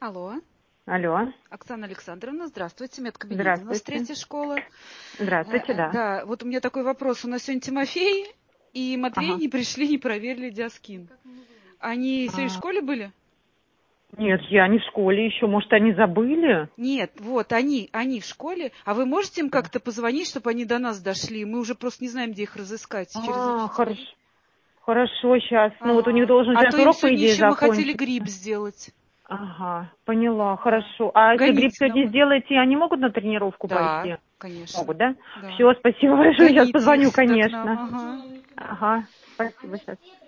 Алло. Алло. Оксана Александровна, здравствуйте. Медкабинет у нас Здравствуйте. третья школа. Здравствуйте, да. Да, вот у меня такой вопрос. У нас сегодня Тимофей и Матвей Ага. не пришли, не проверили диаскин. Они сегодня в школе были? Нет, я не в школе еще. Может, они забыли? Нет, вот они в школе. А вы можете им как-то позвонить, чтобы они до нас дошли? Мы уже просто не знаем, где их разыскать через учителей. Хорошо, сейчас. Ну вот у них должен А сейчас то им урок, по сегодня идее, еще мы хотели закончиться. грипп сделать. Ага, поняла, хорошо. А если грипп Гоните сегодня нам. сделаете, они могут на тренировку Да, пойти? конечно. Могут, да? Да. Все, спасибо большое, сейчас Гоните их позвоню, сюда к нам. конечно. Ага. Ага, спасибо, сейчас.